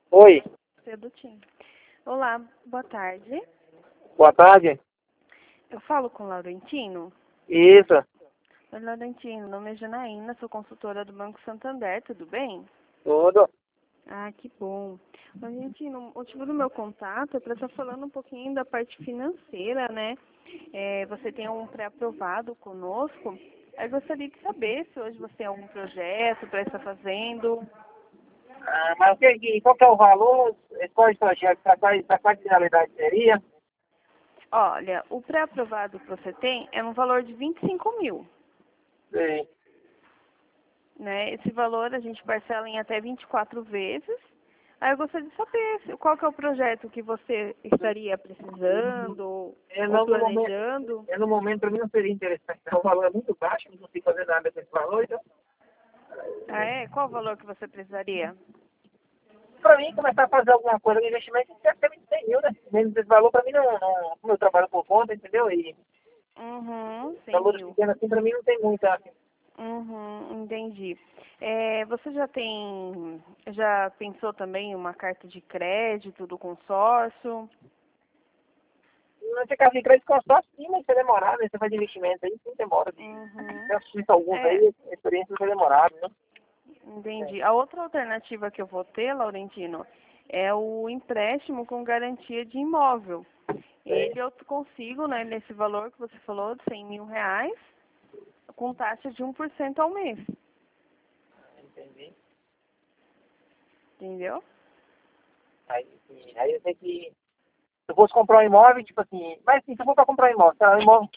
Oi, Sedutinho. Olá, boa tarde. boa tarde. Eu falo com o Laurentino. Isso, Oi, Laurentino, meu nome é Janaína, sou consultora do Banco Santander, tudo bem? tudo. Ah, que bom. Laurentino, o motivo do meu contato é para estar falando um pouquinho da parte financeira, né? Você tem um pré-aprovado conosco. Eu gostaria de saber se hoje você tem algum projeto para estar fazendo. Mas qual que é o valor? Qual é o projeto? Para qual finalidade seria? Olha, o pré-aprovado que você tem é um valor de 25 mil. Sim. Né? Esse valor a gente parcela em até 24 vezes. Aí eu gostaria de saber qual que é o projeto que você estaria precisando ou No momento, planejando. no momento para mim não seria interessante. O valor é muito baixo, não consigo fazer nada com esse valor. Então, Ah, é? Qual o valor que você precisaria? para mim, começar a fazer alguma coisa, um investimento, tem que ter 100 mil, né? Menos esse valor, para mim, como eu trabalho por conta, entendeu? E Uhum, 100 valores mil. pequenos assim, para mim, não tem muita. Uhum, entendi. Você já pensou também em uma carta de crédito do consórcio? Nesse caso de crédito consórcio, sim, mas vai demorar, né? Você faz investimento aí, sim, demora. Uhum. Eu assisto alguns É, aí, a experiência vai demorar, né? entendi. A outra alternativa que eu vou ter, Laurentino, é o empréstimo com garantia de imóvel. É, Ele eu consigo, né, nesse valor que você falou, de 100 mil reais, com taxa de 1% ao mês. entendi. Entendeu? Aí eu sei que se eu fosse comprar um imóvel, tipo assim, mas assim, se eu for para comprar um imóvel, tá, um imóvel,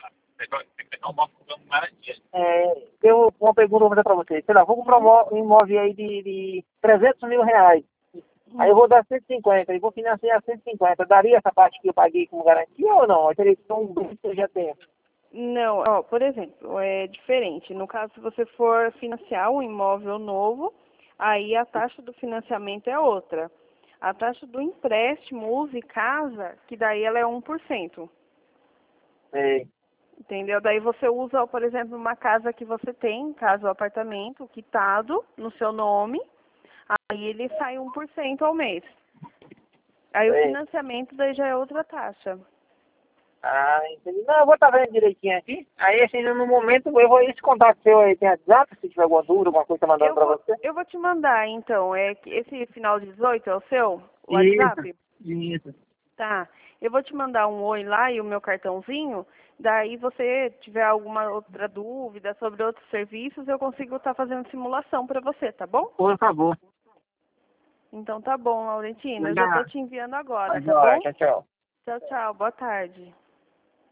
eu uma pergunta vou fazer para você. Sei lá, vou comprar Uhum. um imóvel aí de 300 mil reais. Aí eu Hum. vou dar 150 e vou financiar 150. Daria essa parte que eu paguei como garantia ou não? Eu teria que ter um bem que eu já tenho. Não, ó, por exemplo, é diferente. No caso, se você for financiar um imóvel novo, aí a taxa do financiamento é outra. A taxa do empréstimo, use casa, que daí ela é 1%. É, Entendeu? Daí você usa, por exemplo, uma casa que você tem, casa ou apartamento, quitado no seu nome, aí ele sai 1% ao mês. Aí o é. financiamento daí já é outra taxa. Entendi. Não, eu vou estar vendo direitinho aqui. Aí, assim, no momento, eu vou esse contato seu aí, tem WhatsApp, se tiver alguma dúvida, alguma coisa tá mandando Eu para vou, você. eu vou te mandar, então, esse final 18 é o seu Isso, WhatsApp? isso. Tá. Eu vou te mandar um oi lá e o meu cartãozinho. Daí você tiver alguma outra dúvida sobre outros serviços, eu consigo estar fazendo simulação para você, tá bom? Por favor. Então tá bom, Laurentina. Eu já tô Obrigado. te enviando agora, Mas, tá olha, bom? tchau, tchau. Tchau, tchau. Boa tarde.